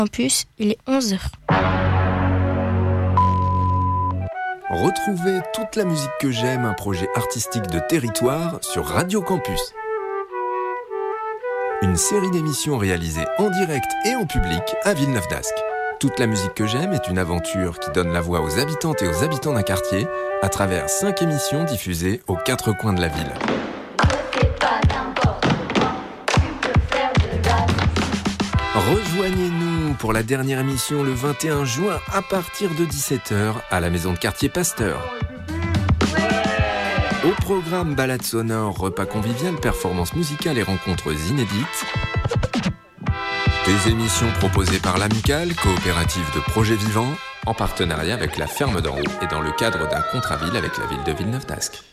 Campus, il est 11h. Retrouvez toute la musique que j'aime, un projet artistique de territoire sur Radio Campus. Une série d'émissions réalisées en direct et en public à Villeneuve-d'Ascq. Toute la musique que j'aime est une aventure qui donne la voix aux habitantes et aux habitants d'un quartier à travers 5 émissions diffusées aux 4 coins de la ville. Rejoignez-nous pour la dernière émission le 21 juin à partir de 17h à la maison de quartier Pasteur. Au programme balade sonore, repas convivial, performances musicales et rencontres inédites. Des émissions proposées par l'Amicale, coopérative de projets vivants, en partenariat avec la Ferme d'en Haut et dans le cadre d'un contrat-ville avec la ville de Villeneuve-d'Ascq.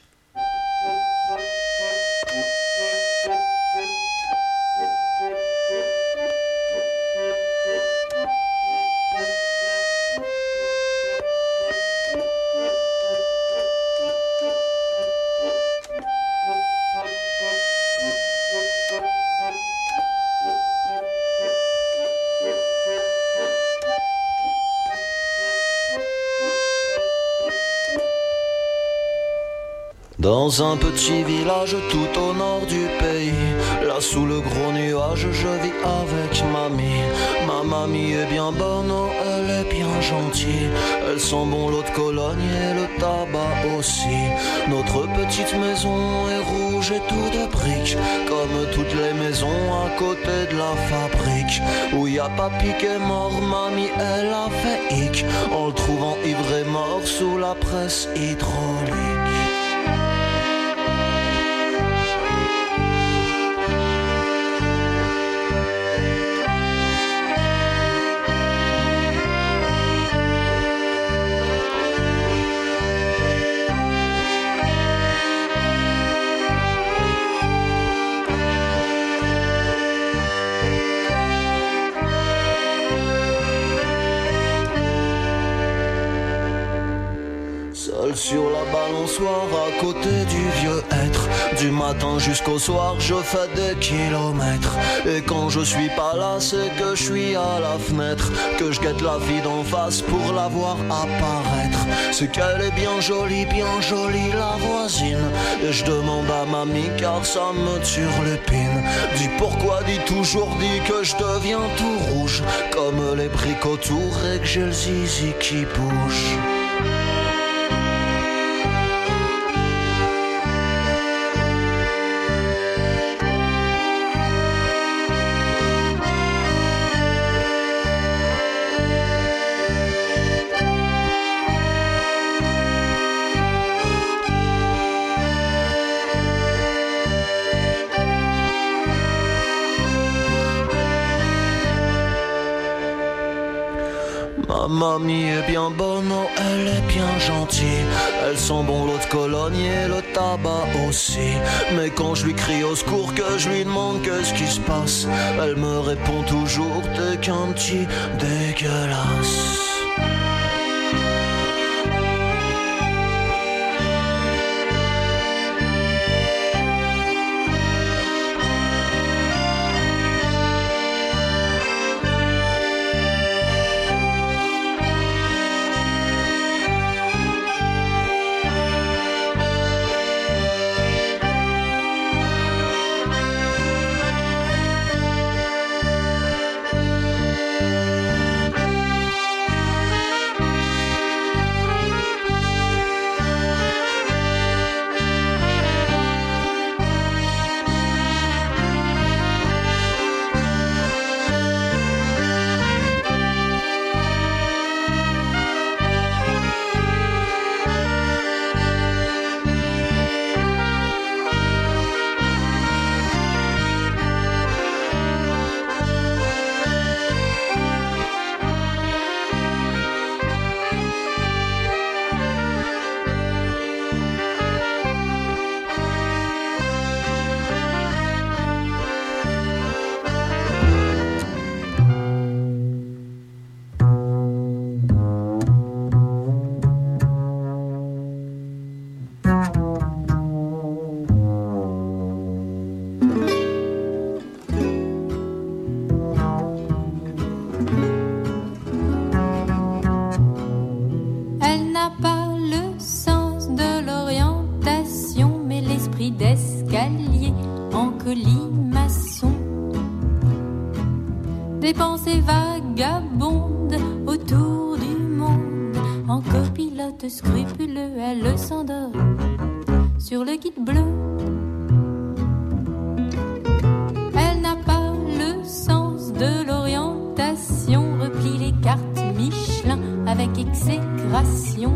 Dans un petit village tout au nord du pays, là sous le gros nuage, je vis avec mamie. Ma mamie est bien bonne, oh, elle est bien gentille. Elle sent bon l'eau de Cologne et le tabac aussi. Notre petite maison est rouge et tout de briques, comme toutes les maisons à côté de la fabrique. Où y a papy qui est mort, mamie elle a fait hic, en le trouvant ivre et mort sous la presse hydraulique. Sur la balançoire à côté du vieux être, du matin jusqu'au soir je fais des kilomètres. Et quand je suis pas là c'est que je suis à la fenêtre, que je guette la fille d'en face pour la voir apparaître. C'est qu'elle est bien jolie la voisine. Et je demande à mamie car ça me turlupine. Dis pourquoi, dis toujours, dis que je deviens tout rouge, comme les briques autour et que j'ai le zizi qui bouge. Mamie est bien bonne, oh, elle est bien gentille. Elle sent bon l'eau de Cologne et le tabac aussi. Mais quand je lui crie au secours, que je lui demande qu'est-ce qui se passe, elle me répond toujours t'es qu'un petit dégueulasse. vagabonde autour du monde. En copilote scrupuleux, elle s'endort sur le guide bleu. Elle n'a pas le sens de l'orientation, replie les cartes Michelin avec exécration.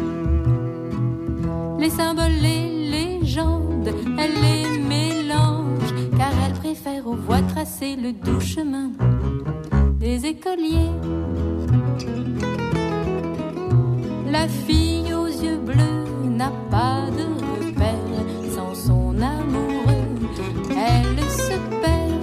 Les symboles, les légendes, elle les mélange, car elle préfère aux voies tracées le doux chemin des écoliers. La fille aux yeux bleus n'a pas de repère, sans son amoureux, elle se perd.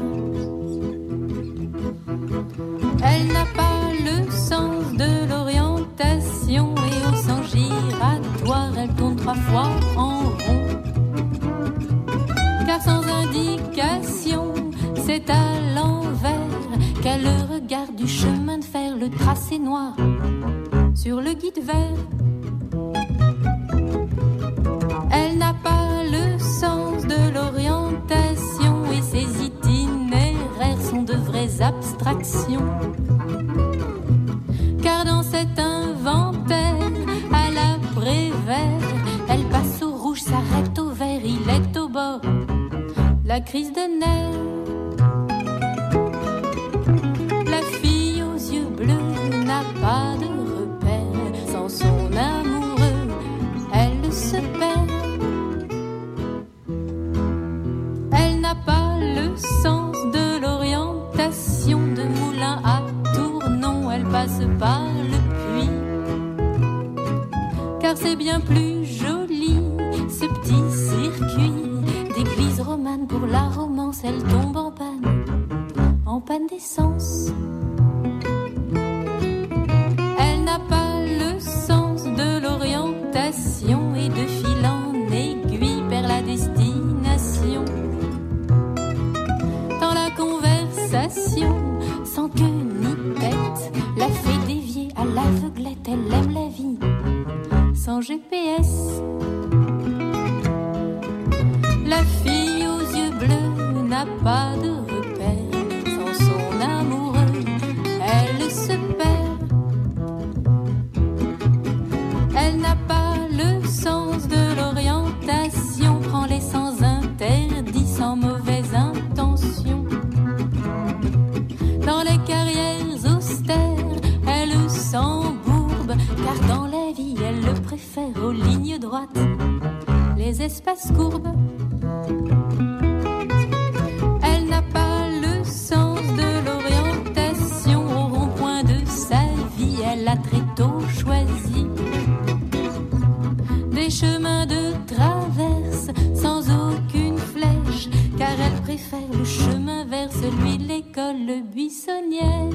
Elle n'a pas le sens de l'orientation, et au sens giratoire, elle tourne 3 fois en rond. Car sans indication, c'est à l'envers qu'elle regarde du chemin de fer le tracé noir sur le guide vert. Elle n'a pas le sens de l'orientation, et ses itinéraires sont de vraies abstractions. Car dans cet inventaire, à l'après-vert, elle passe au rouge, s'arrête au vert, il est au bord, la crise de nerfs. La fille aux yeux bleus n'a pas de repère, sans son amoureux, elle se perd. Elle n'a pas le sens de l'orientation, de moulin à tournon, elle passe par le puits. Car c'est bien plus joli, ce petit circuit d'église romane. Pour la romance, elle tombe en panne d'essence. Elle n'a pas le sens de l'orientation, et de fil en aiguille perd la destination. Dans la conversation, sans queue ni tête, la fait dévier à l'aveuglette. Elle aime la vie sans GPS. La fille aux yeux bleus n'a pas de repère, sans son amoureux, elle se perd. Elle n'a pas le sens de l'orientation, prend les sens interdits sans mauvaise intention. Dans les carrières austères, elle s'embourbe, car dans la vie, elle le préfère aux lignes droites, les espaces courbes. Elle n'a pas le sens de l'orientation, au rond-point de sa vie, elle a très tôt choisi des chemins de traverse sans aucune flèche, car elle préfère le chemin vers celui de l'école buissonnière.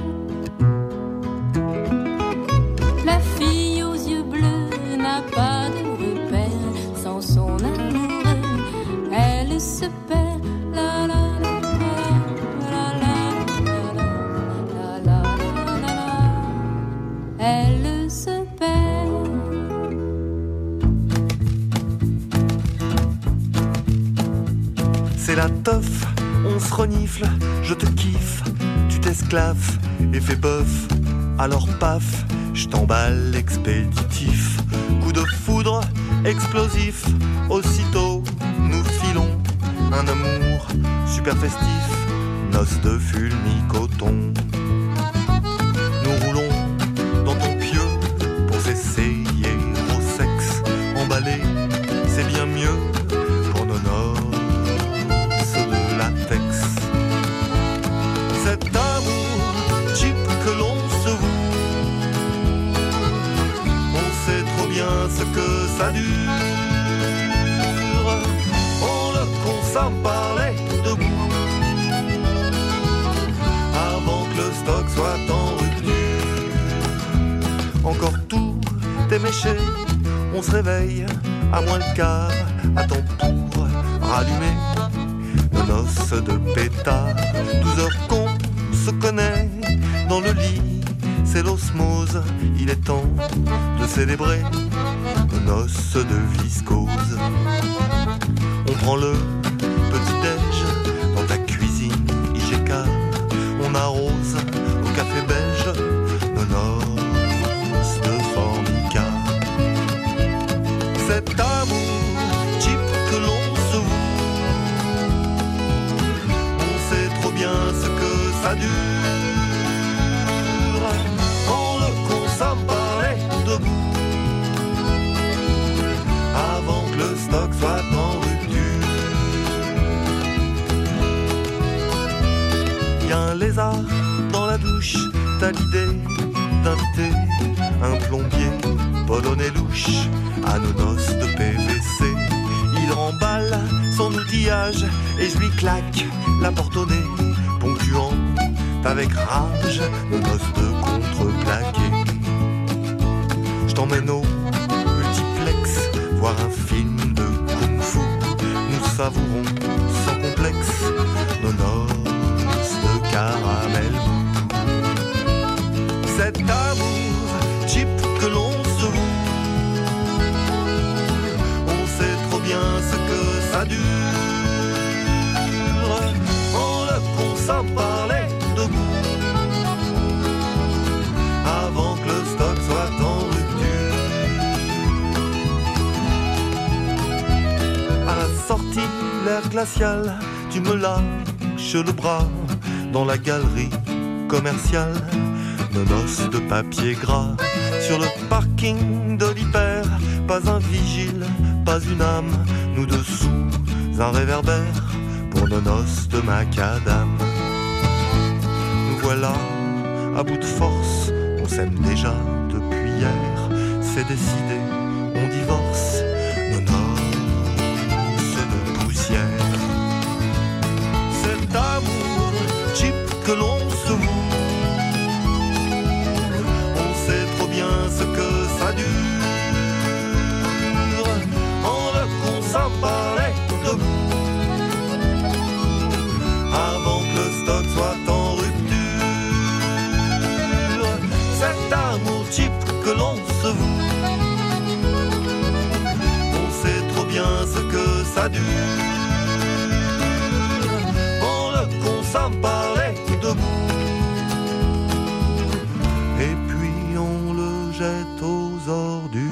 La fille aux yeux bleus n'a pas de repère, sans son amoureux, elle se perd. La la la la la la la la la, elle se perd. C'est la teuf, on se renifle, je te kiffe, tu t'esclaves et fais bof, alors paf, je t'emballe expéditif. Coup de foudre explosif, aussitôt nous filons un amour super festif, noces de fulmi-coton. Nous roulons dans ton pieu pour s'essayer au sexe, emballé, c'est bien mieux pour nos noces de latex. Cet amour cheap que l'on se voue, on sait trop bien ce que ça dure. On le consomme par les deux bouts, avant que le stock soit en rupture. Encore tout est méché, on se réveille à moins le quart, à temps pour rallumer nos noces de pétard. 12 heures qu'on se connaît dans le lit, c'est l'osmose, il est temps de célébrer nos noces de viscose. On prend le petit-déj dans ta cuisine IGK, on arrose au café d'inviter un plombier polonais louche à nos noces de PVC. Il remballe son outillage et je lui claque la porte au nez, ponctuant avec rage nos noces de contreplaqué. Je t'emmène au multiplex voir un film de kung-fu. Nous savourons sans complexe nos noces de caramel. Cet amour cheap que l'on se voue, on sait trop bien ce que ça dure. On le consomme par les deux bouts, avant que le stock soit en rupture. À la sortie, l'air glacial, tu me lâches le bras dans la galerie commerciale. Nos noces de papier gras sur le parking de l'hyper. Pas un vigile, pas une âme, nous dessous un réverbère pour nos noces de macadam. Nous voilà à bout de force, on s'aime déjà depuis hier. C'est décidé, on divorce, nos noces de poussière. Cet amour cheap que l'on se voue, ce que ça dure, on le consomme par les deux bouts, avant que le stock soit en rupture. Cet amour cheap que l'on se voue, on sait trop bien ce que ça dure, on le consomme par les deux bouts. Et puis on le jette aux ordures.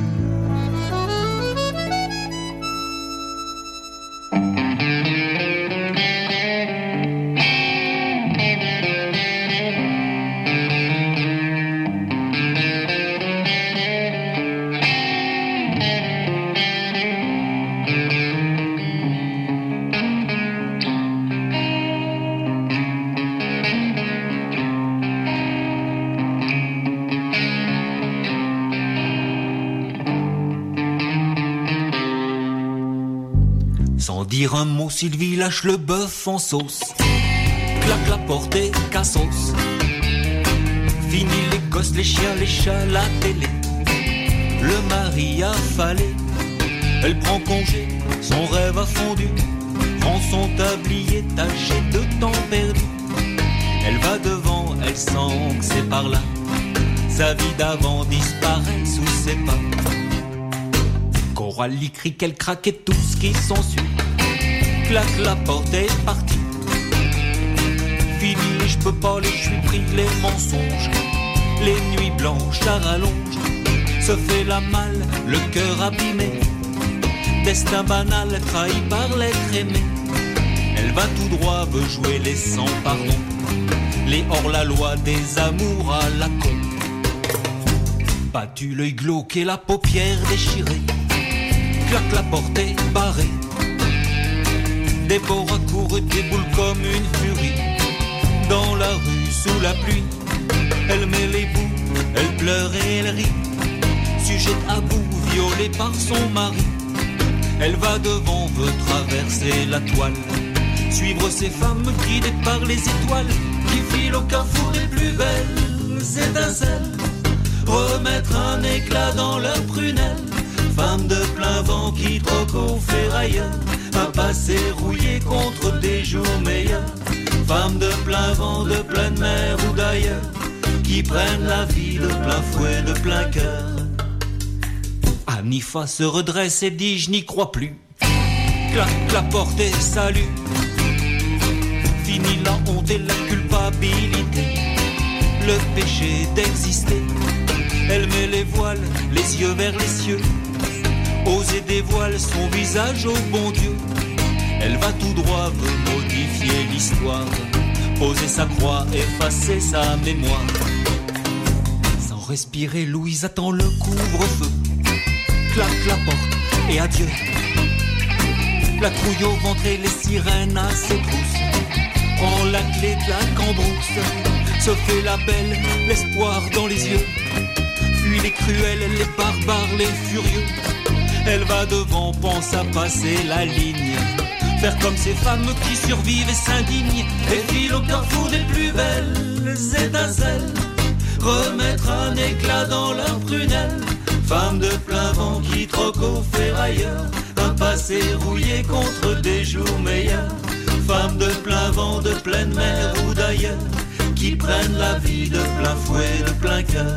Sans dire un mot, Sylvie lâche le bœuf en sauce. Claque la porte et cassos. Fini les gosses, les chiens, les chats, la télé. Le mari affalé, elle prend congé, son rêve a fondu. Prend son tablier taché de temps perdu. Elle va devant, elle sent que c'est par là. Sa vie d'avant disparaît sous ses pas. Coralie crie qu'elle craque et tout ce qui s'ensuit. Claque la porte et est partie. Fini les je peux pas, les je suis pris, les mensonges. Les nuits blanches à rallonge. Se fait la malle, le cœur abîmé. Destin banal, trahi par l'être aimé. Elle va tout droit, veut jouer les sans pardon. Les hors-la-loi des amours à la con. Battu l'œil glauque et la paupière déchirée. Claque la porte est barrée. Déborah court déboule comme une furie. Dans la rue sous la pluie, elle met les bouts, elle pleure et elle rit. Sujette à bout, violée par son mari. Elle va devant, veut traverser la toile. Suivre ces femmes guidées par les étoiles qui filent au carrefour des plus belles étincelles. Remettre un éclat dans leurs prunelles. Femmes de plein vent qui troquent au ferrailleur. Un passé rouillé contre des jours meilleurs. Femmes de plein vent, de pleine mer ou d'ailleurs, qui prennent la vie de plein fouet, de plein cœur. Anifa se redresse et dit je n'y crois plus. Claque la porte et salut. Fini la honte et la culpabilité. Le péché d'exister. Elle met les voiles, les yeux vers les cieux. Oser dévoile son visage au bon Dieu. Elle va tout droit, veut modifier l'histoire. Poser sa croix, effacer sa mémoire. Sans respirer, Louise attend le couvre-feu. Claque la porte et adieu. La trouille au ventre et les sirènes à ses trousses. prend la clé de la cambrousse, se fait la belle, l'espoir dans les yeux, fuit les cruels, les barbares, les furieux. Elle va devant, pense à passer la ligne, faire comme ces femmes qui survivent et s'indignent, et file au carrefour des plus belles étincelles, remettre un éclat dans leurs prunelles. Femmes de plein vent qui troquent au ferrailleur, un passé rouillé contre des jours meilleurs. Femmes de plein vent, de pleine mer ou d'ailleurs, qui prennent la vie de plein fouet, de plein cœur.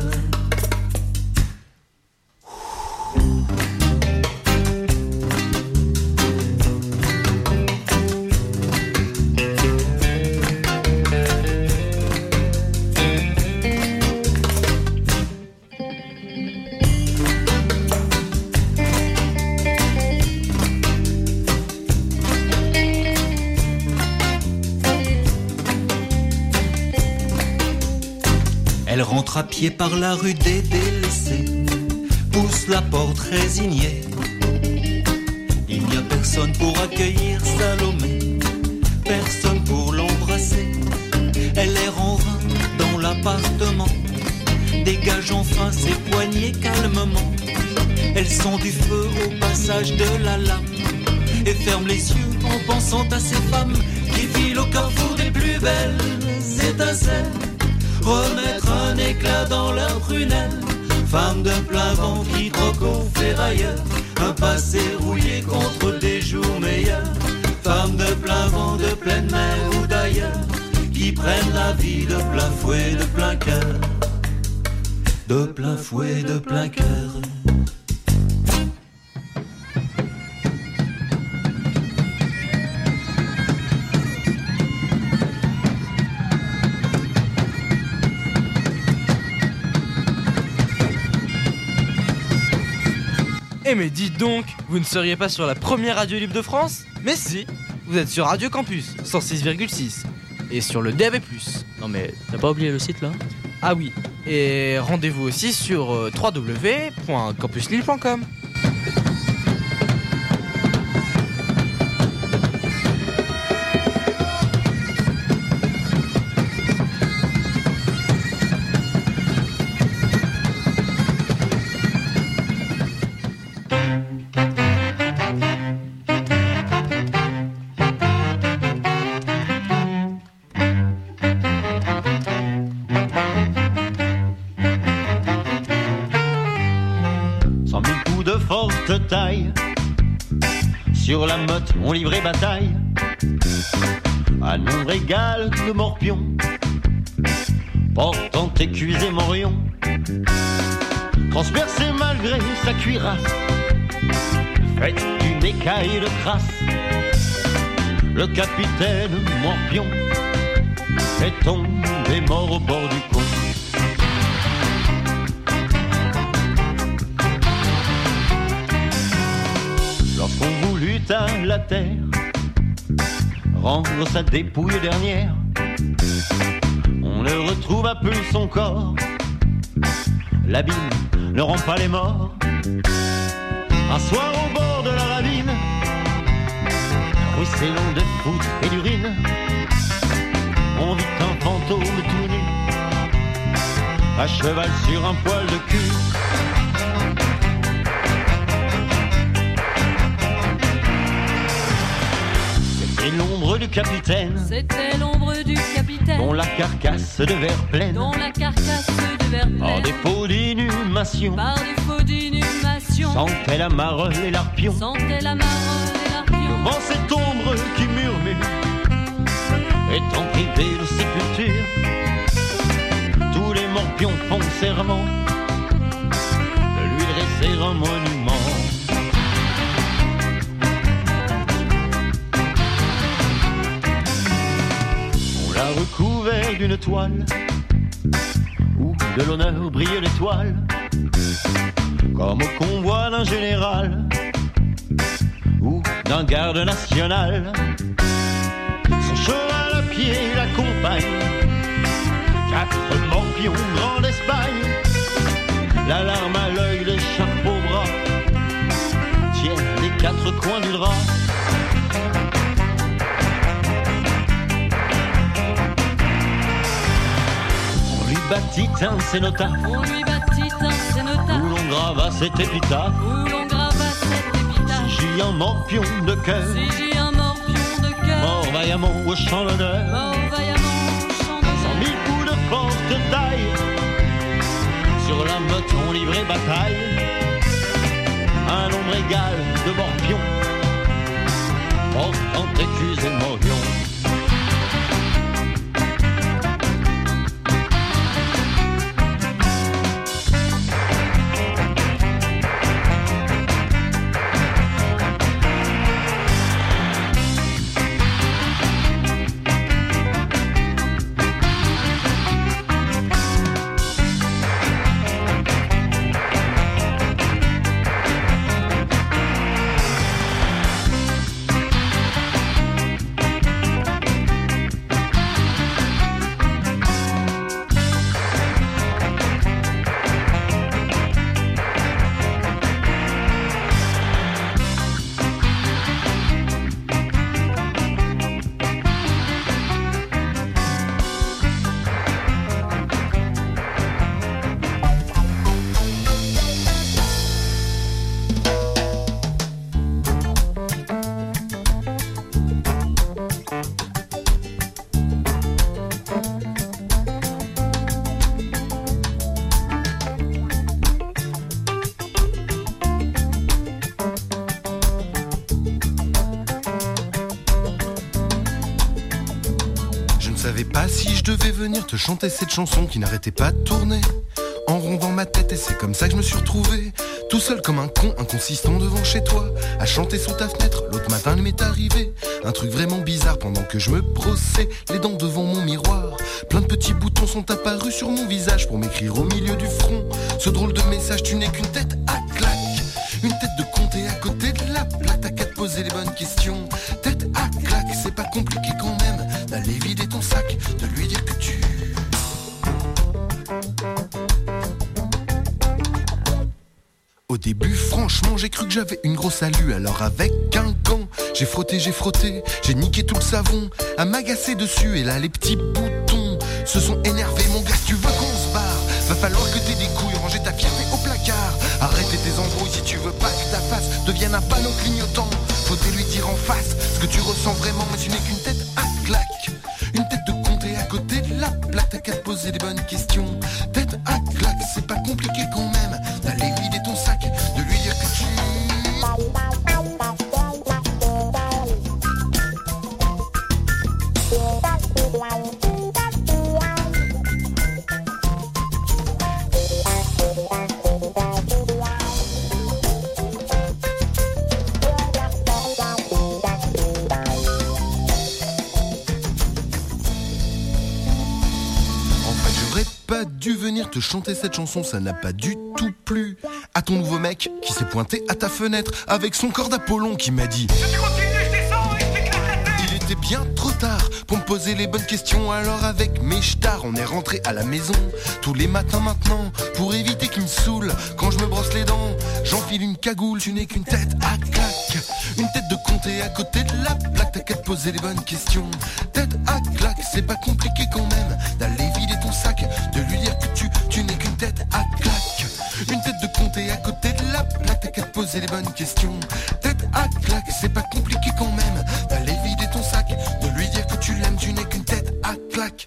Elle rentre à pied par la rue des délaissés, pousse la porte résignée. Il n'y a personne pour accueillir Salomé, personne pour l'embrasser. Elle erre en vain dans l'appartement, dégage enfin ses poignets calmement. Elle sent du feu au passage de la lame et ferme les yeux en pensant à ces femmes qui filent au carrefour des plus belles étincelles, remettre un éclat dans leurs prunelles. Femmes de plein vent qui troquent au ferrailleur, un passé rouillé contre des jours meilleurs. Femmes de plein vent, de pleine mer ou d'ailleurs, qui prennent la vie de plein fouet, de plein cœur. De plein fouet, de plein cœur. Eh mais dites donc, vous ne seriez pas sur la première radio libre de France? Mais si, vous êtes sur Radio Campus 106,6 et sur le DAB+. Non mais t'as pas oublié le site là? Ah oui, et rendez-vous aussi sur www.campuslille.com. Taille. Sur la motte, on livrait bataille à nombre égal de morpions, portant écuisé morion, transpercé malgré sa cuirasse, faite d'une écaille de crasse. Le capitaine Morpion est tombé mort au bord du pont. Lorsqu'on voulut à la terre rendre sa dépouille dernière, on ne retrouva plus son corps. L'abîme ne rend pas les morts. Un soir au bord de la ravine, ruisselant de poutres et d'urine, on vit un fantôme tout nu, à cheval sur un poil de cul. C'était l'ombre du capitaine, c'était l'ombre du capitaine, dont la carcasse de verre pleine, dont la carcasse de verre pleine, par défaut d'inhumation, par défaut d'inhumation, sentait la marole et l'arpion, sentait la marole et l'arpion. Devant cette ombre qui murmure, étant privé de sépulture, tous les morpions font serment de lui dresser un monument. On l'a recouvert d'une toile où de l'honneur brille l'étoile, comme au convoi d'un général ou d'un garde national. Son cheval à pied l'accompagne, 4 morpions grands d'Espagne, la larme à l'œil, l'écharpe au bras, tiennent les 4 coins du drap. bâtit un cénotaphe, On lui bâtit un cénotaphe, où l'on grava cette épitaphe. où l'on grava cette épitaphe. Si j'y un morpion de cœur, Si j'ai un morpion de cœur, mort vaillamment au champ d'honneur. mort vaillamment au champ d'honneur. 100 000 coups de forte taille, sur la meute ont livré bataille. Un nombre égal de morpions, portant écus et morions. Pas si je devais venir te chanter cette chanson qui n'arrêtait pas de tourner en rond dans ma tête, et c'est comme ça que je me suis retrouvé tout seul comme un con inconsistant devant chez toi à chanter sous ta fenêtre. L'autre matin il m'est arrivé un truc vraiment bizarre pendant que je me brossais les dents devant mon miroir. Plein de petits boutons sont apparus sur mon visage pour m'écrire au milieu du front ce drôle de message: tu n'es qu'une tête à claque, une tête de con, t'es à côté de la plaque, t'as qu'à te poser les bonnes questions. Tête à claque, c'est pas compliqué quand même d'aller vider ton sac, de lui dire que tu... Au début, franchement, j'ai cru que j'avais une grosse alu. Alors avec un gant, j'ai frotté, j'ai niqué tout le savon à m'agacer dessus. Et là, les petits boutons se sont énervés. Mon gars, si tu veux qu'on se barre, va falloir que t'aies des couilles, ranger ta fierté au placard. Arrêtez tes embrouilles si tu veux pas que ta face devienne un panneau clignotant. Faudrait lui dire en face ce que tu ressens vraiment, mais tu n'es qu'une tête à claque, une tête de con, t'es à côté de la plaque, t'as qu'à te poser des bonnes questions. Tête à claque, c'est pas compliqué quand même d'aller vider ton sac, de lui dire que tu... dû venir te chanter cette chanson, ça n'a pas du tout plu à ton nouveau mec qui s'est pointé à ta fenêtre avec son corps d'Apollon qui m'a dit: si tu continues, je descends et je t'éclate la tête. Il était bien trop tard pour me poser les bonnes questions, alors avec mes ch'tards on est rentré à la maison tous les matins maintenant pour éviter qu'il me saoule. Quand je me brosse les dents, j'enfile une cagoule. Tu n'es qu'une tête à claque, une tête de con, t'es à côté de la plaque, t'as qu'à te poser les bonnes questions. Tête à claque, c'est pas compliqué quand même d'aller vider ton sac, de lui dire que tu n'es qu'une tête à claque, une tête de con, t'es à côté de la plaque, t'as qu'à te poser les bonnes questions. Tête à claque, c'est pas compliqué quand même d'aller vider ton sac, de lui dire que tu l'aimes, tu n'es qu'une tête à claque.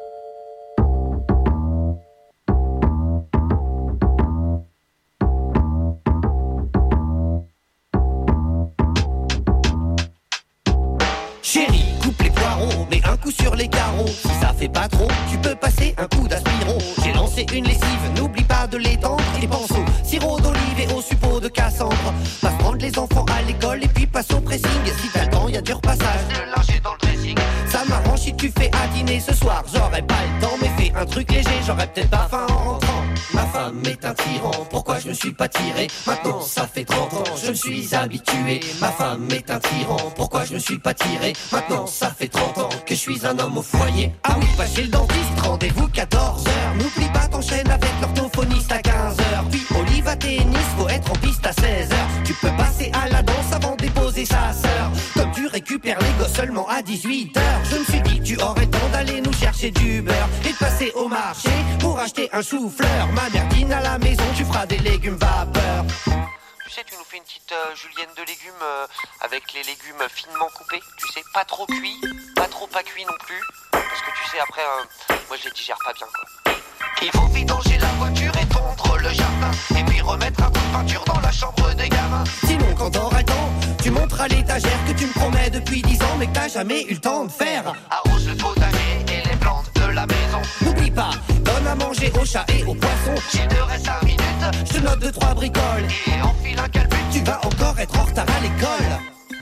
Chérie, coupe les poireaux, mets un coup sur les carreaux. Si ça fait pas trop, tu peux passer un coup d'aspiro. J'ai lancé une lessive, n'oublie pas de l'étendre. Et pense au sirop d'olive et au suppôt de Cassandre. Passe prendre les enfants à l'école et puis passe au pressing. Si t'as le temps, y'a du repassage, le linge est dans le dressing. Ça m'arrange si tu fais à dîner ce soir. J'aurais pas le temps, mais fais un truc léger. J'aurais peut-être pas faim en rentrant. Ma femme est un tyran, pourquoi je me suis pas tiré? Maintenant ça fait 30 ans, je me suis habitué. Ma femme est un tyran, pourquoi je me suis pas tiré? Maintenant ça fait 30 ans que je suis un homme au foyer. Ah oui, pas chez le dentiste, rendez-vous 14h. N'oublie pas, t'enchaînes avec l'orthophoniste à 15h. Puis Olive à tennis, faut être en piste à 16h. Tu peux passer à la danse avant de déposer sa sœur. Comme tu récupères les gosses seulement à 18h. Je me suis dit que tu aurais temps d'aller nous chercher du beurre et de passer au marché pour acheter un chou-fleur. Ma mère dîne à la maison, tu feras des légumes vapeur. Tu sais, tu nous fais une petite julienne de légumes avec les légumes finement coupés. Tu sais, pas trop cuits, pas trop pas cuits non plus. Parce que tu sais, après, moi je les digère pas bien, quoi. Il faut vidanger la voiture et tondre le jardin, et puis remettre un coup de peinture dans la chambre des gamins. Sinon quand t'auras temps, tu monteras l'étagère que tu me promets depuis 10 ans mais que t'as jamais eu le temps de faire. Arrose le potager et les plantes de la maison. N'oublie pas, donne à manger aux chats et aux poissons. S'il te reste 5 minutes, je te note 2-3 bricoles et enfile un calbut, tu vas encore être en retard à l'école.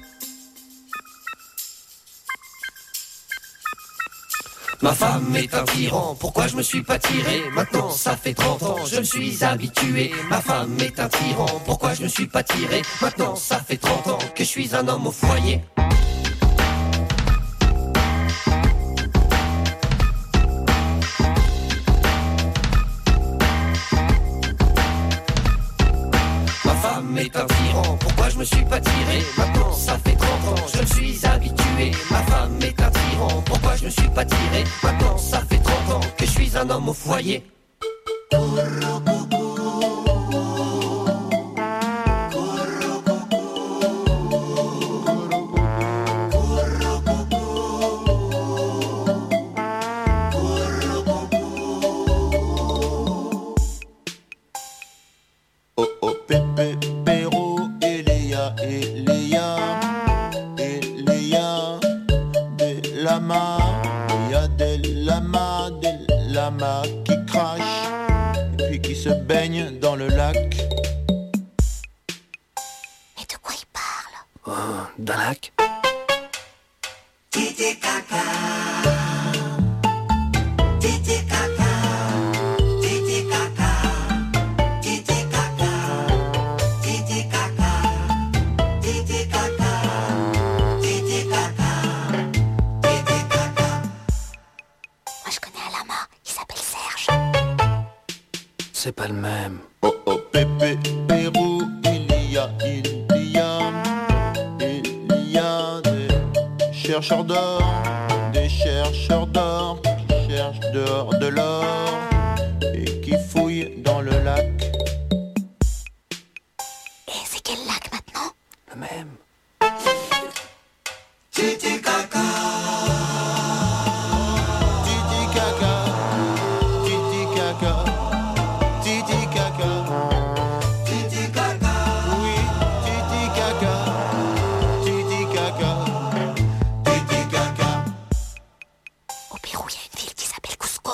Ma femme est un tyran, pourquoi je me suis pas tiré? Maintenant ça fait 30 ans, je me suis habitué. Ma femme est un tyran, pourquoi je me suis pas tiré? Maintenant ça fait 30 ans que je suis un homme au foyer. Ma femme est un tyran, pourquoi je me suis pas tiré? Maintenant ça fait 30 ans, je me suis habitué. Ma femme est un tyran, pourquoi je me suis pas tiré? Maintenant ça fait 30 ans que je suis un homme au foyer. Oh oh Pépé, Péro, Eléa, Eléa, Eléa, des lamas, il y a des lamas qui crachent et puis qui se baignent dans le lac. Mais de quoi il parle? Oh, d'un lac. Titi caca, titi caca, titi caca, titi caca, titi caca, titi caca, titi caca, titi caca. Moi je connais un lama, il s'appelle Serge. C'est pas le même. Oh oh Pépé, Pérou, il y a des chercheurs d'or, qui cherchent dehors de l'or et qui fouillent dans le lac. Et c'est quel lac maintenant? Le même. Titi caca, Titi caca, Titi caca, Titi caca, titi caca, oui, Titi caca, Titi caca, Titi caca. Au Pérou, il y a une ville qui s'appelle Cusco.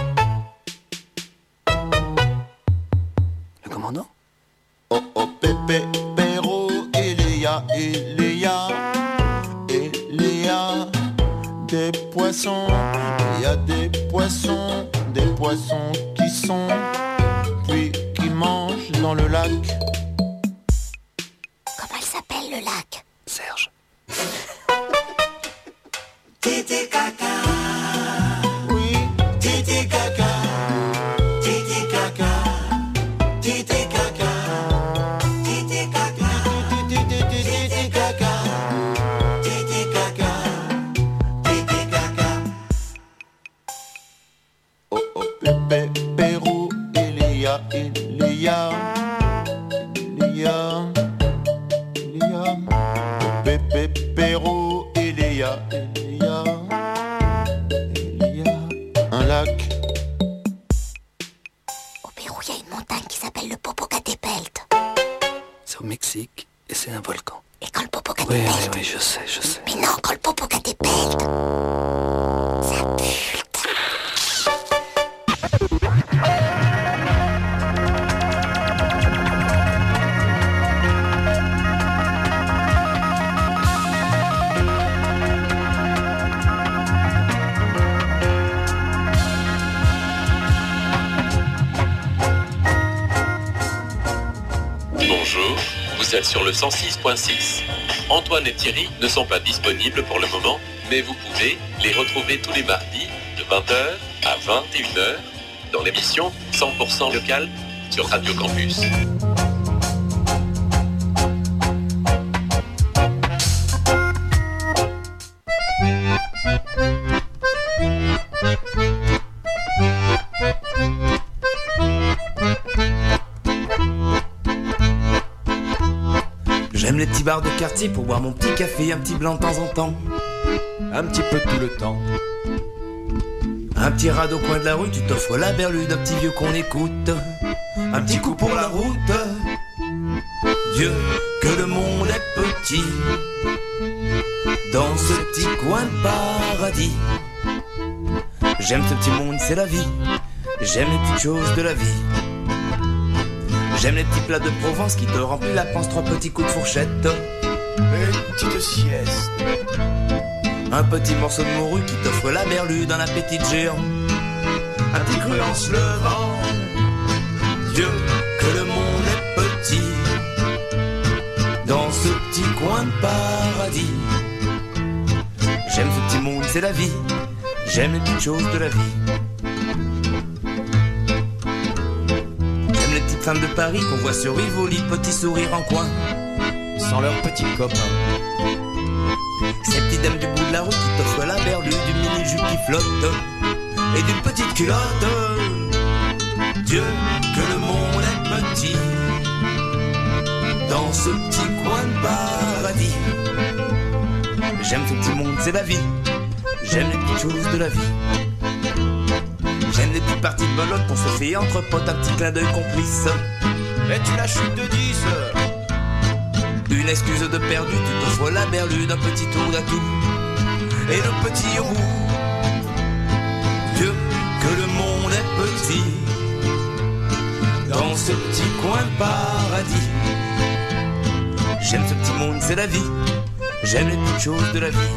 Le commandant? Oh oh Pépé, Péro, Eléa, des poissons, il y a des poissons qui sont, puis qui mangent dans le lac. Comment elle s'appelle le lac? Serge. titi caca, Oui, titi caca, titi caca, titi caca, titi caca, Titi caca. titi caca, titi caca. Oh oh Pépé, Pérou, Eléa, Pépé, Pérou, Eléa, un lac. Au Pérou, il y a une montagne qui s'appelle le Popocatépetl. C'est au Mexique et c'est un volcan. Et quand le Popocatépetl... Oui, je sais. Mais non, quand le Popocatépetl... ça pue. Bonjour, vous êtes sur le 106.6. Antoine et Thierry ne sont pas disponibles pour le moment, mais vous pouvez les retrouver tous les mardis de 20h à 21h dans l'émission 100% locale sur Radio Campus. J'aime les petits bars de quartier pour boire mon petit café, un petit blanc de temps en temps. Un petit peu tout le temps. Un petit radeau au coin de la rue, tu t'offres la berlue d'un petit vieux qu'on écoute. Un petit coup pour la route. Dieu, que le monde est petit dans ce petit coin de paradis. J'aime ce petit monde, c'est la vie. J'aime les petites choses de la vie. J'aime les petits plats de Provence qui te remplissent la panse, 3 petits coups de fourchette. Une petite sieste. Un petit morceau de morue qui t'offre la berlue d'un appétit de géant. Un petit cru en se levant. Dieu, que le monde est petit dans ce petit coin de paradis. J'aime ce petit monde, c'est la vie. J'aime les petites choses de la vie. J'aime les petites femmes de Paris qu'on voit sur Rivoli, petit sourire en coin. Sans leurs petits copains. Ces petites dames du bout de la rue qui t'offrent la berlue du mini-jupe qui flotte et d'une petite culotte. Dieu, que le monde est petit dans ce petit coin de paradis. J'aime ce petit monde, c'est la vie. J'aime les petites choses de la vie. J'aime les petites parties de belote qu'on se fait entre potes, un petit clin d'œil complice. Et tu la chute de 10. Une excuse de perdu, tu t'offres la berlue d'un petit tour d'atout. Et le petit au bout. Dieu, que le monde est petit dans ce petit coin de paradis. J'aime ce petit monde, c'est la vie. J'aime les petites choses de la vie.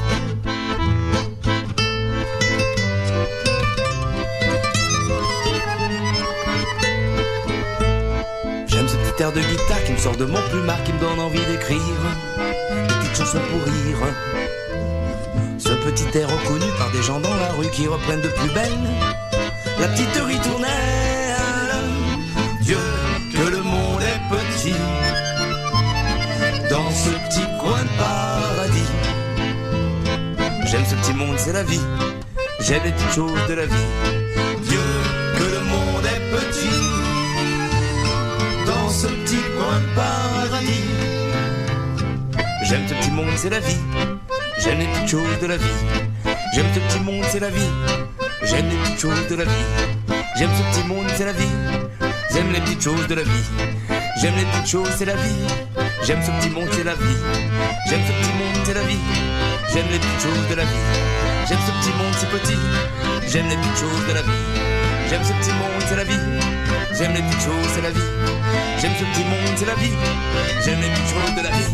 J'aime ce petit air de guitare qui me sort de mon plumard, qui me donne envie d'écrire des petites chansons pour rire. Ce petit air reconnu par des gens dans la rue qui reprennent de plus belle la petite ritournelle. Dieu, que le monde est petit dans ce petit coin de paradis. J'aime ce petit monde, c'est la vie. J'aime les petites choses de la vie. Dieu, que le monde est petit dans ce petit coin de paradis. J'aime ce petit monde, c'est la vie. J'aime les petites choses de la vie. J'aime ce petit monde, c'est la vie. J'aime les petites choses de la vie. J'aime ce petit monde, c'est la vie. J'aime les petites choses de la vie. J'aime les petites choses, c'est la vie. J'aime ce petit monde, c'est la vie. J'aime ce petit monde, c'est la vie. J'aime les petites choses de la vie. J'aime ce petit monde, c'est petit. J'aime les petites choses de la vie. J'aime ce petit monde, c'est la vie. J'aime les petites choses, c'est la vie. J'aime ce petit monde, c'est la vie. J'aime les petites choses de la vie.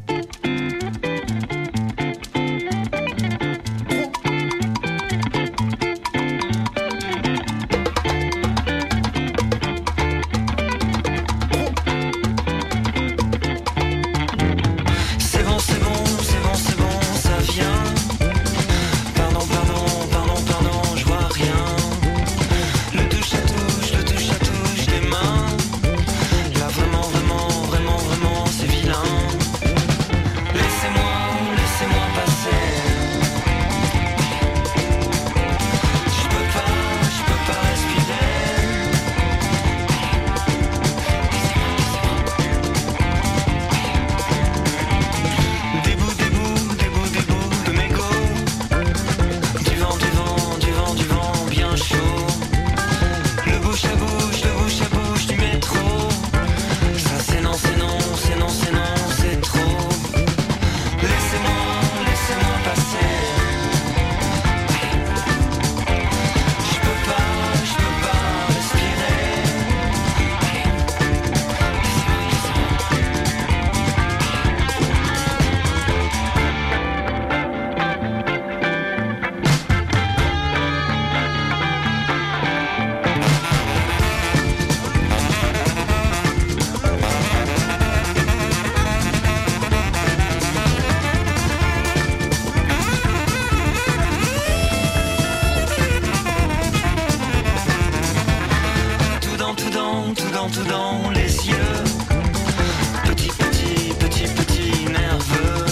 tout dans les yeux. Petit, petit, petit, petit nerveux.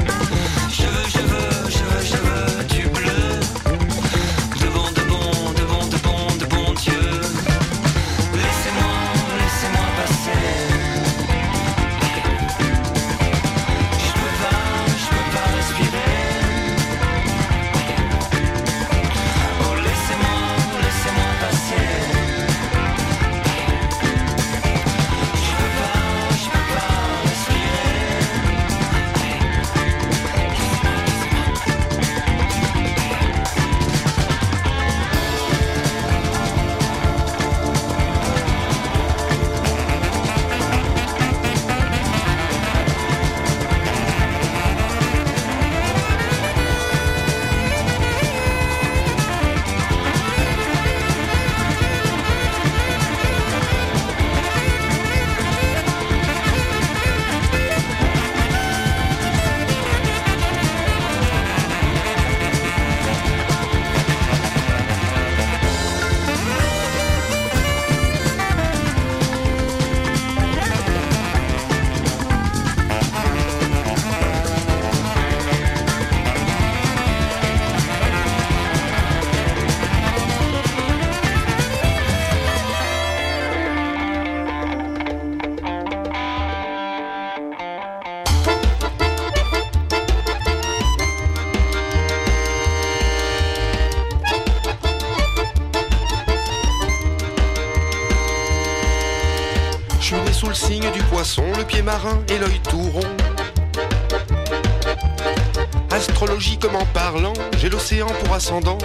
Je veux du bleu. De bon Dieu. Laissez-moi passer. Je suis né sous le signe du poisson, le pied marin et l'œil tout rond. Astrologiquement parlant, j'ai l'océan pour ascendant.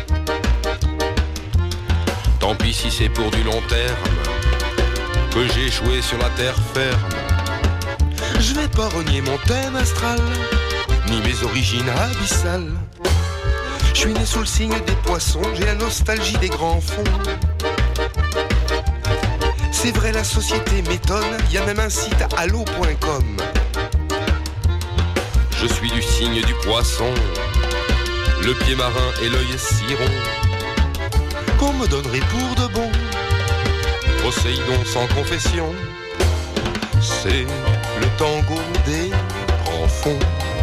Tant pis si c'est pour du long terme que j'ai échoué sur la terre ferme. Je vais pas renier mon thème astral, ni mes origines abyssales. Je suis né sous le signe des poissons, j'ai la nostalgie des grands fonds. C'est vrai, la société m'étonne, y a même un site allo.com. Je suis du signe du poisson, le pied marin et l'œil si rond, qu'on me donnerait pour de bon. Poséidon sans confession, c'est le tango des grands fonds.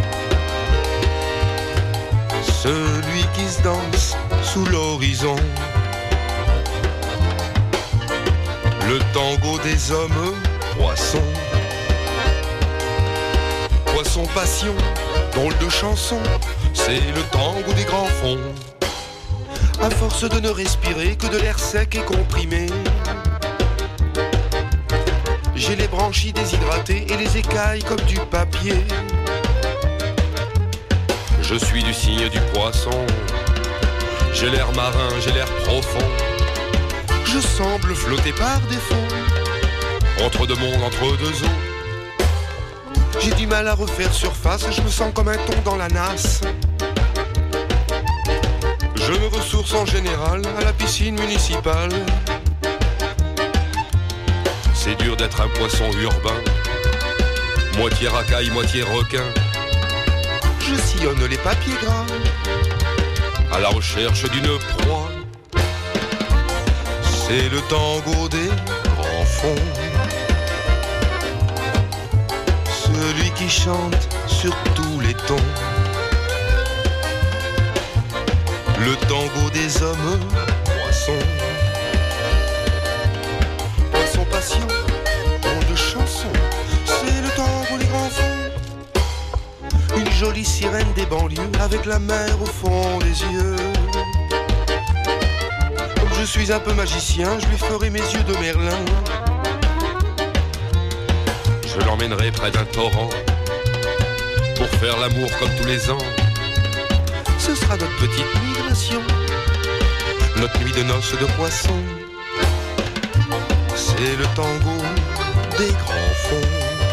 Celui qui se danse sous l'horizon, le tango des hommes poissons. Poisson passion, drôle de chanson, c'est le tango des grands fonds. À force de ne respirer que de l'air sec et comprimé, j'ai les branchies déshydratées et les écailles comme du papier. Je suis du signe du poisson, j'ai l'air marin, j'ai l'air profond. Je semble flotter par défaut, entre deux mondes, entre deux eaux. J'ai du mal à refaire surface, je me sens comme un thon dans la nasse. Je me ressource en général à la piscine municipale. C'est dur d'être un poisson urbain, moitié racaille, moitié requin. Je sillonne les papiers gras, à la recherche d'une proie. C'est le tango des grands fonds, celui qui chante sur tous les tons. Le tango des hommes poissons. Poisson passion, ton de chanson, c'est le tango des grands fonds. Une jolie sirène des banlieues avec la mer au fond des yeux. Comme je suis un peu magicien, je lui ferai mes yeux de Merlin. Je l'emmènerai près d'un torrent pour faire l'amour comme tous les ans. Ce sera notre petite migration, notre nuit de noces de poissons. C'est le tango des grands fonds,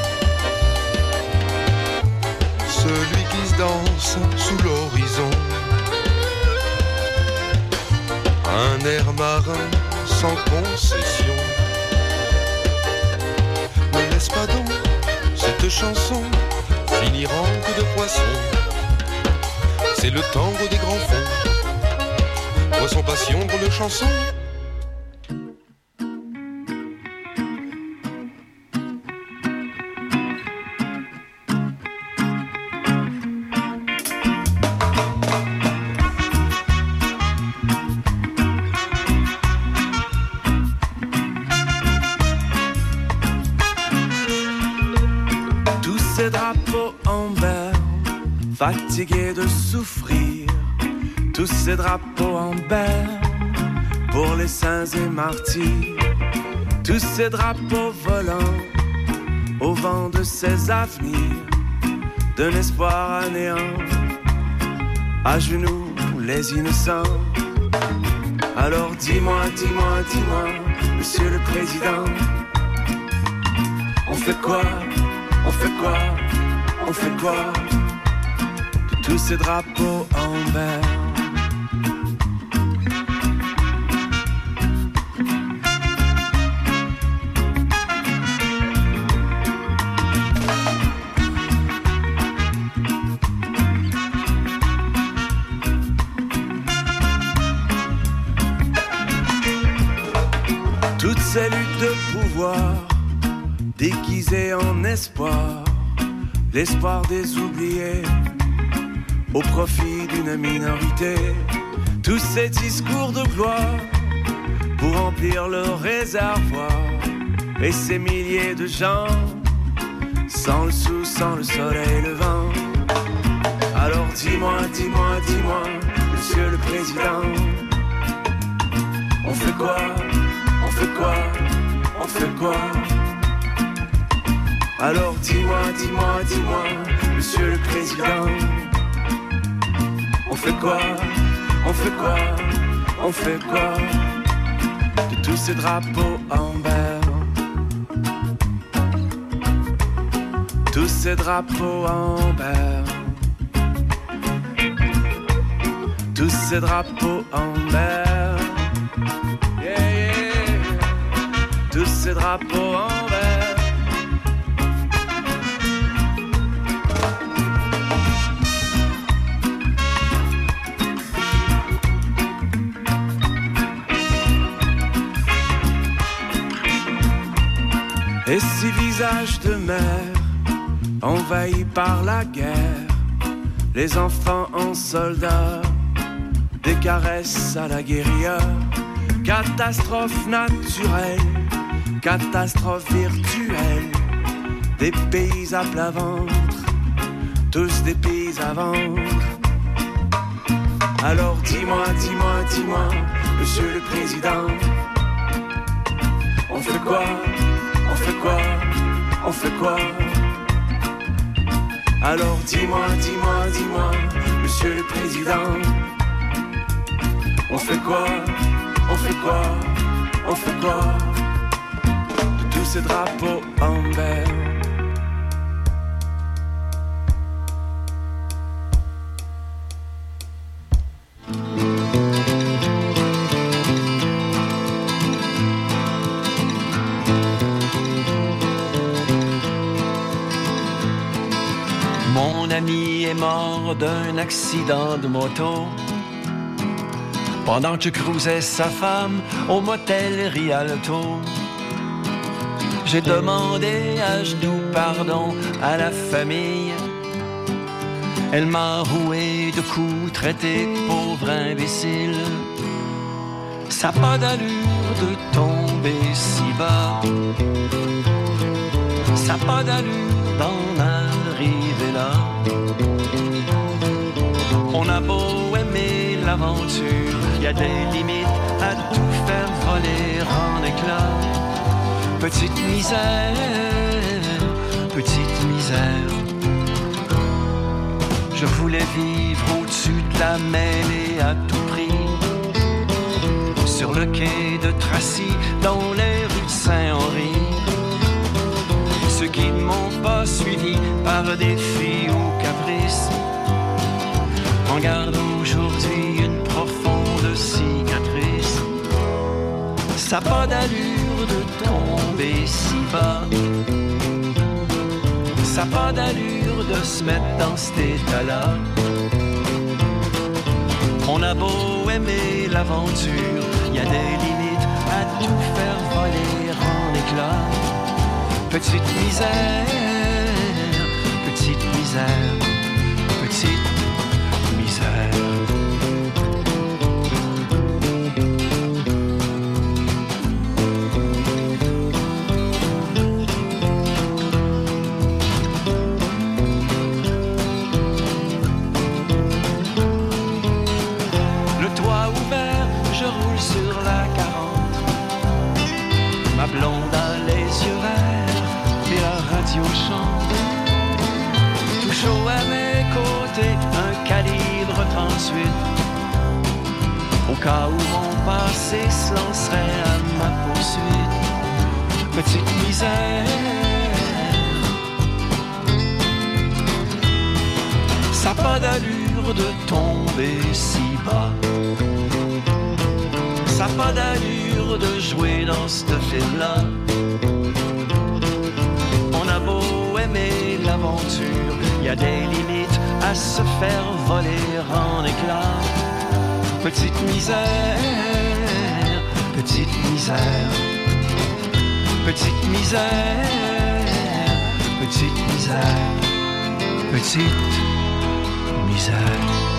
celui qui se danse sous l'horizon. Un air marin sans concession. Ne laisse pas donc cette chanson finir en coup de poisson. C'est le tango des grands fonds. Poisson passion, drôle de chanson. Tous ces drapeaux en berne, fatigués de souffrir, tous ces drapeaux en berne pour les saints et martyrs, tous ces drapeaux volants au vent de ces avenirs, d'un espoir à néant, à genoux les innocents. Alors dis-moi, dis-moi, dis-moi, Monsieur le Président, on fait quoi? On fait quoi? On fait quoi? Tous ces drapeaux en berne. Toutes ces luttes de pouvoir déguisées en espoir, l'espoir des oubliés au profit d'une minorité. Tous ces discours de gloire pour remplir le réservoir, et ces milliers de gens sans le sou, sans le soleil levant. Alors dis-moi, dis-moi, dis-moi, Monsieur le Président, on fait quoi? On fait quoi? On fait quoi? Alors dis-moi, dis-moi, dis-moi, monsieur le président, on fait quoi, on fait quoi, on fait quoi de tous ces drapeaux en vert, tous ces drapeaux en vert, tous ces drapeaux en vert, yeah, yeah. Tous ces drapeaux en vert. Et ces visages de mère envahis par la guerre, les enfants en soldats, des caresses à la guérilla, catastrophe naturelle, catastrophe virtuelle, des pays à plat ventre, tous des pays à vendre. Alors dis-moi, dis-moi, dis-moi, monsieur le président, on fait quoi? On fait quoi? On fait quoi? Alors dis-moi, dis-moi, dis-moi, monsieur le président, on fait quoi? On fait quoi? On fait quoi de tous ces drapeaux en vert? Mon ami est mort d'un accident de moto pendant que je cruisais sa femme au motel Rialto. J'ai demandé à genoux pardon à la famille. Elle m'a roué de coups, traité de pauvre imbécile. Ça n'a pas d'allure de tomber si bas, ça n'a pas d'allure d'en arriver là. On a beau aimer l'aventure, y a des limites à tout faire voler en éclats. Petite misère, petite misère. Je voulais vivre au-dessus de la mêlée à tout prix, sur le quai de Tracy, dans les rues de Saint-Henri. Ceux qui ne m'ont pas suivi par défi ou caprice en gardent aujourd'hui une profonde cicatrice. Ça n'a pas d'allure de tomber si bas, ça n'a pas d'allure de se mettre dans cet état-là. On a beau aimer l'aventure, y a des limites à tout faire voler en éclats. Petite misère, petite misère, petite misère. Le toit ouvert, je roule sur la 40. Ma blonde a les yeux verts et la radio chante. Tout chaud à mes côtés, un calibre 38. Au cas où mon passé se lancerait à ma poursuite. Petite misère, ça n'a pas d'allure de tomber si bas, ça n'a pas d'allure de jouer dans ce film-là. On a beau aimer l'aventure, y a des limites à se faire voler en éclats. Petite misère, petite misère, petite misère, petite misère, petite misère.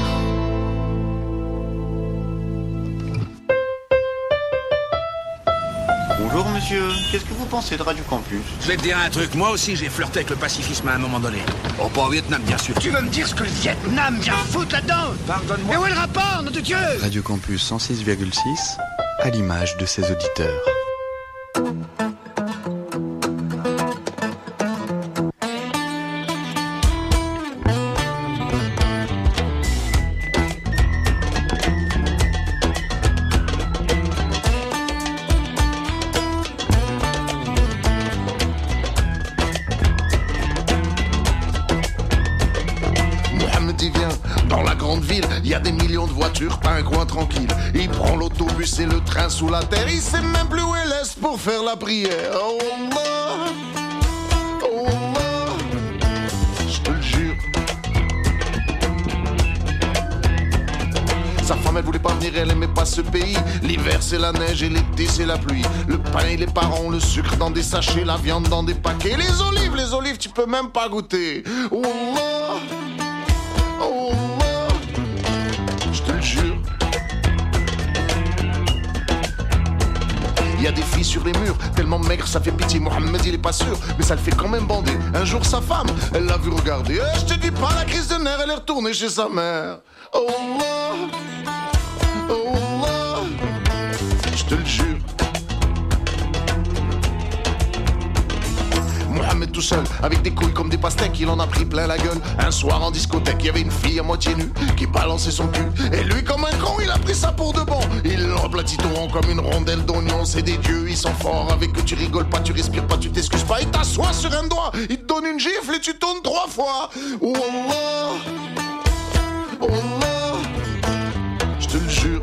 Bonjour monsieur, qu'est-ce que vous pensez de Radio Campus? Je vais te dire un truc, moi aussi j'ai flirté avec le pacifisme à un moment donné. Oh, pas au Vietnam bien sûr. Tu veux me dire ce que le Vietnam vient foutre là-dedans? Pardonne-moi. Mais où est le rapport, nom de Dieu? Radio Campus 106,6, à l'image de ses auditeurs. Dans la grande ville, y a des millions de voitures, pas un coin tranquille. Il prend l'autobus et le train sous la terre. Il sait même plus où elle laisse pour faire la prière. Oh Allah, oh Allah, je te le jure. Sa femme, elle voulait pas venir, elle aimait pas ce pays. L'hiver, c'est la neige et l'été, c'est la pluie. Le pain et les parents, le sucre dans des sachets, la viande dans des paquets. Les olives, tu peux même pas goûter. Oh Allah, oh Allah, je te le jure. Y a des filles sur les murs, tellement maigres ça fait pitié. Mohamed il est pas sûr, mais ça le fait quand même bander. Un jour sa femme, elle l'a vu regarder. Je te dis pas, la crise de nerfs, elle est retournée chez sa mère. Oh Allah, oh Allah, je te le jure. Mohamed tout seul, avec des couilles comme des pastèques, il en a pris plein la gueule. Un soir en discothèque, il y avait une fille à moitié nue qui balançait son cul. Et lui, comme un con, il a pris ça pour de bon. Il l'emplatit au rond comme une rondelle d'oignon. C'est des dieux, ils sont forts. Avec eux, tu rigoles pas, tu respires pas, tu t'excuses pas. Il t'assoit sur un doigt, il te donne une gifle et tu tournes 3 fois. Oh Allah, oh Allah, je te le jure.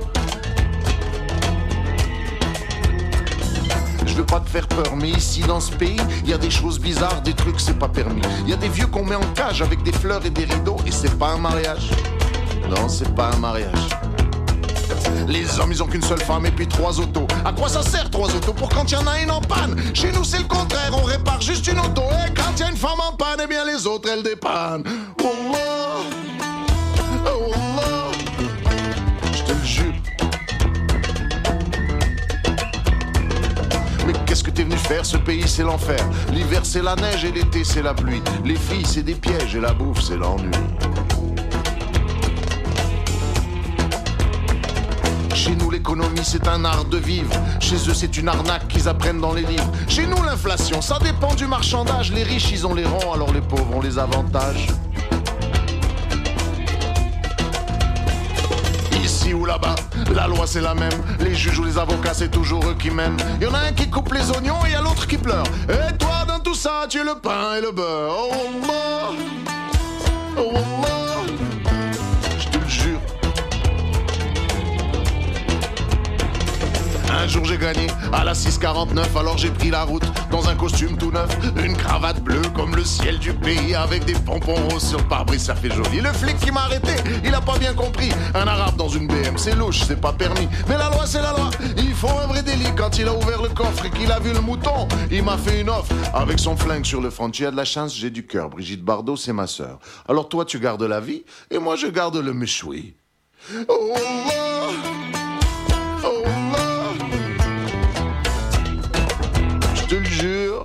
Je veux pas te faire peur, mais ici dans ce pays, y a des choses bizarres, des trucs c'est pas permis. Y a des vieux qu'on met en cage avec des fleurs et des rideaux, et c'est pas un mariage. Non, c'est pas un mariage. Les hommes, ils ont qu'une seule femme et puis 3 autos. À quoi ça sert 3 autos? Pour quand y en a une en panne. Chez nous c'est le contraire, on répare juste une auto. Et quand y a une femme en panne, eh bien les autres elles dépannent. Oh Allah, oh Allah, je te le jure. Mais qu'est-ce que t'es venu faire? Ce pays c'est l'enfer. L'hiver c'est la neige et l'été c'est la pluie. Les filles c'est des pièges et la bouffe c'est l'ennui. Chez nous l'économie c'est un art de vivre. Chez eux c'est une arnaque qu'ils apprennent dans les livres. Chez nous l'inflation ça dépend du marchandage. Les riches ils ont les rangs alors les pauvres ont les avantages. Ici ou là-bas, la loi c'est la même. Les juges ou les avocats c'est toujours eux qui mènent. Y'en a un qui coupe les oignons et y'a l'autre qui pleure. Et toi dans tout ça tu es le pain et le beurre. Oh Allah, oh Allah, je te le jure. Un jour j'ai gagné à la 6,49, alors j'ai pris la route dans un costume tout neuf. Une cravate bleue comme le ciel du pays, avec des pompons roses sur le pare-brise, ça fait joli. Le flic qui m'a arrêté, il a pas bien compris. Un arabe dans une BM, c'est louche, c'est pas permis. Mais la loi c'est la loi, il faut un vrai délit. Quand il a ouvert le coffre et qu'il a vu le mouton, il m'a fait une offre avec son flingue sur le front. Tu as de la chance, j'ai du cœur. Brigitte Bardot, c'est ma sœur. Alors toi tu gardes la vie et moi je garde le méchoui. Oh Allah, oh Allah, je te le jure.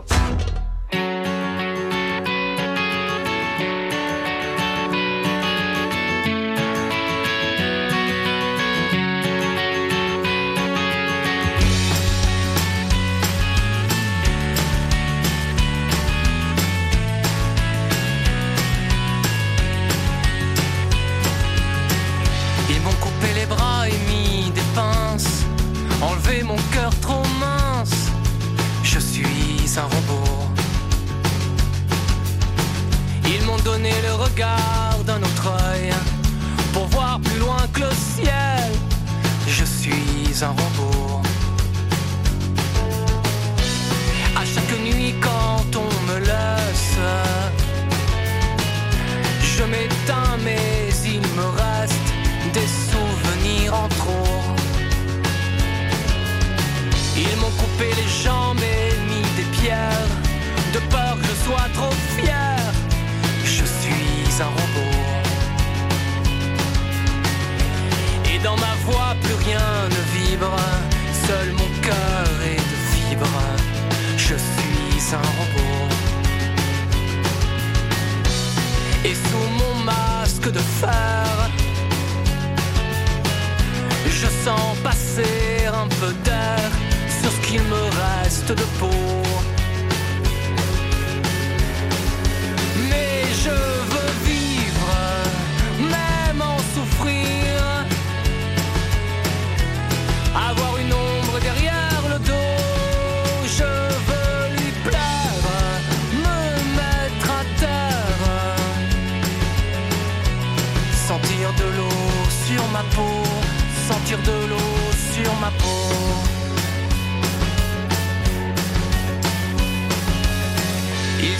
Ils m'ont coupé les bras et mis des pinces, enlevé mon cœur trop mince. Je suis un robot. Ils m'ont donné le regard d'un autre œil pour voir plus loin que le ciel. Je suis un robot. À chaque nuit quand on me laisse, je m'éteins mais il me reste des souvenirs en trop. Ils m'ont coupé les jambes et mis des pierres, de peur que je sois trop fier. Je suis un robot. Et dans ma voix plus rien ne vibre.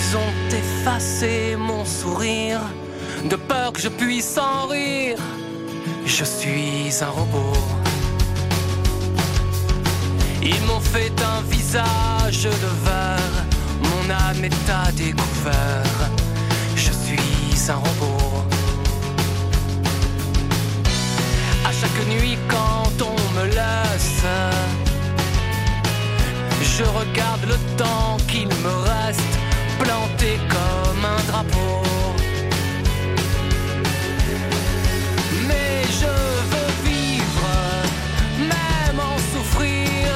Ils ont effacé mon sourire, de peur que je puisse en rire. Je suis un robot. Ils m'ont fait un visage de verre, mon âme est à découvert. Je suis un robot. À chaque nuit quand on me laisse, je regarde le temps qu'il me reste, planté comme un drapeau. Mais je veux vivre, même en souffrir,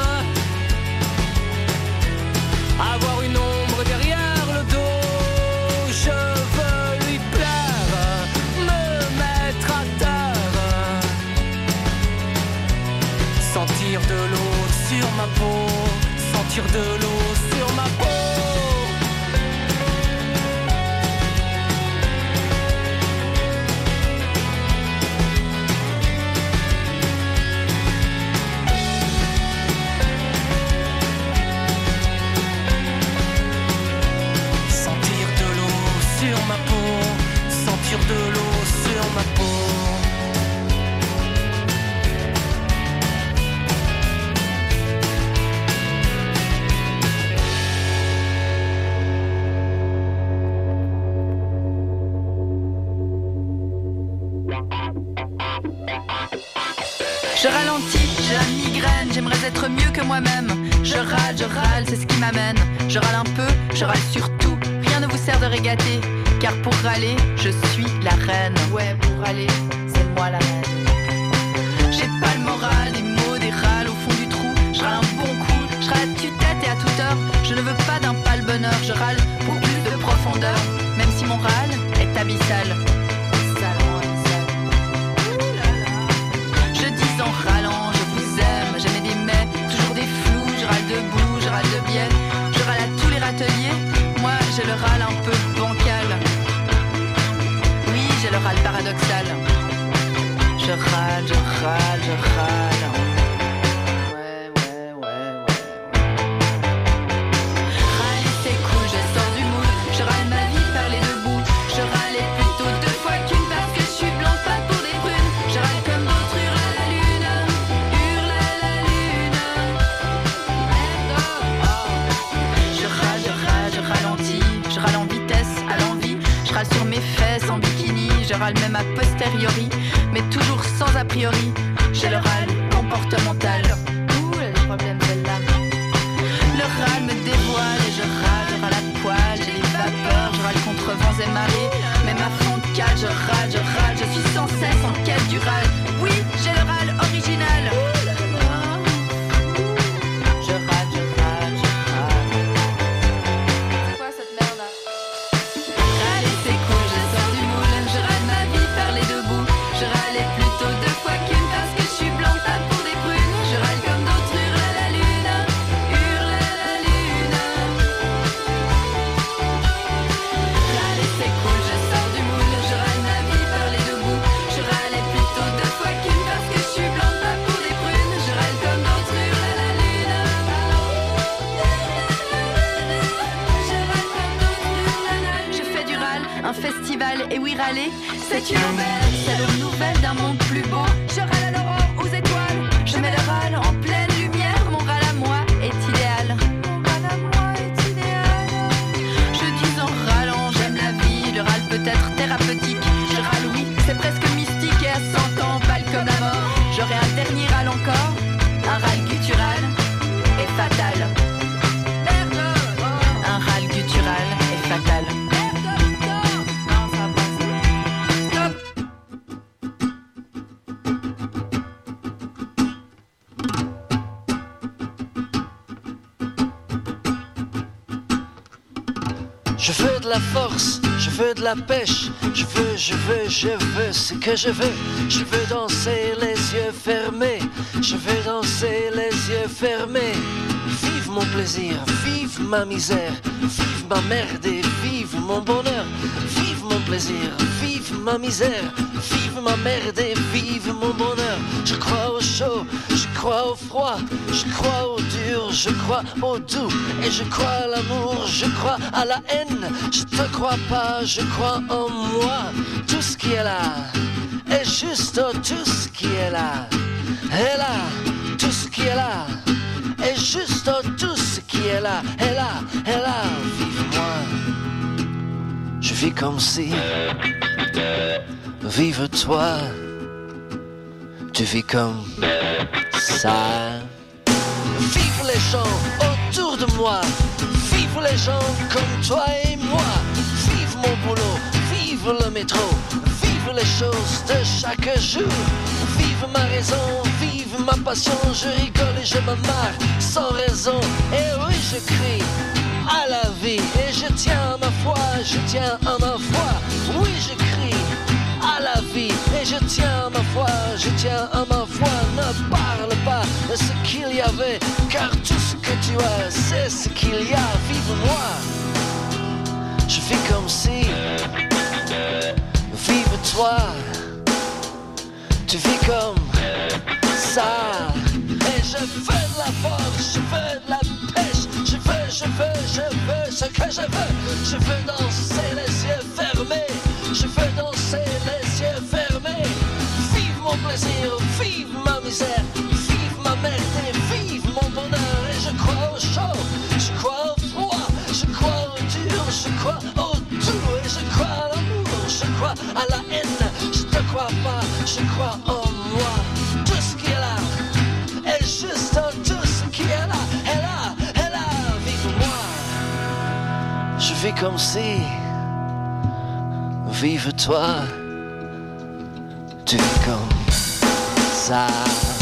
avoir une ombre derrière le dos. Je veux lui plaire, me mettre à terre, sentir de l'eau sur ma peau, sentir de l'eau sur ma peau. Sentir de l'eau sur ma peau, sentir de l'eau sur ma peau. Je ralentis, j'ai la migraine, j'aimerais être mieux que moi-même. Je râle, c'est ce qui m'amène. Je râle un peu, je râle surtout. Rien ne vous sert de régater, car pour râler, je suis la reine. Ouais, pour râler, c'est moi la reine. J'ai pas le moral, des mots, des râles au fond du trou. Je râle un bon coup, je râle à tue-tête et à toute heure. Je ne veux pas d'un pâle bonheur, je râle pour plus de profondeur. Même si mon râle est abyssal. En râlant, je vous aime, j'aimais des mets, toujours des flous, je râle debout, je râle de biais, je râle à tous les râteliers, moi j'ai le râle un peu bancal, oui j'ai le râle paradoxal, je râle, je râle, je râle. Râler c'est cool, je sors du moule, je râle ma vie par les deux bouts, je râlais plutôt 2 fois qu'une parce que je suis blanc pas pour des brunes, je râle comme d'autres hurle à la lune. Je râle en vitesse, à l'envie, je râle sur mes fesses en bikini, je râle même a posteriori, mais toujours sans a priori, j'ai le râle comportemental. Ouh, elle a des problèmes celle-là. Le râle me dévoile et je râle à poil, j'ai les vapeurs, je râle contre vents et marées, même à fond de cale, je râle, je suis sans cesse en quête du râle. Oui, j'ai le râle original. Et oui, râler, c'est une aubaine, c'est le nouvelle d'un monde plus beau. Je râle à l'aurore, aux étoiles, je mets le râle en pleine lumière. Mon râle à moi est idéal. Mon râle à moi est idéal. Je dis en râlant, j'aime la vie, le râle peut être thérapeutique. Je râle, oui, c'est presque mystique et à 100 ans, pâle comme la mort. J'aurai un dernier râle encore, un râle guttural et fatal. Un râle guttural et fatal. Je veux de la force, je veux de la pêche, je veux ce que je veux. Je veux danser les yeux fermés, je veux danser les yeux fermés. Vive Vive mon plaisir, vive ma misère, vive ma merde et vive mon bonheur. Vive mon plaisir, vive ma misère, vive ma merde et vive mon bonheur. Je crois au chaud, je crois au froid, je crois au dur, je crois au doux. Et je crois à l'amour, je crois à la haine. Je te crois pas, je crois en moi. Tout ce qui est là est juste tout ce qui est là. Et là, tout ce qui est là est juste tout ce qui est là. Et là, vive-moi. Je vis comme si, vive-toi. Tu vis comme ça. Vive les gens autour de moi, vive les gens comme toi et moi. Vive mon boulot, vive le métro, vive les choses de chaque jour. Vive ma raison, vive ma passion. Je rigole et je me marre sans raison. Et oui, je crie à la vie et je tiens à ma foi, je tiens à ma foi. Oui, je crie à la vie et je tiens à ma foi, je tiens à ma foi. Ne parle pas de ce qu'il y avait, car tout ce que tu as, c'est ce qu'il y a. Vive-moi. Je vis comme si, vive-toi. Tu vis comme ça. Et je veux de la force, je veux de la pêche. Je veux ce que je veux. Je veux danser les yeux fermés. Je veux danser les yeux fermés. Vive mon plaisir, vive ma misère, vive ma merde et vive mon bonheur. Et je crois au chaud, je crois au froid, je crois au dur, je crois au tout. Et je crois à l'amour, je crois à la haine. Je te crois pas, je crois en moi. Tout ce qui est là est juste tout ce qui est là. Et là, vive-moi. Je vis comme si, vive-toi. Tu vis comme ça.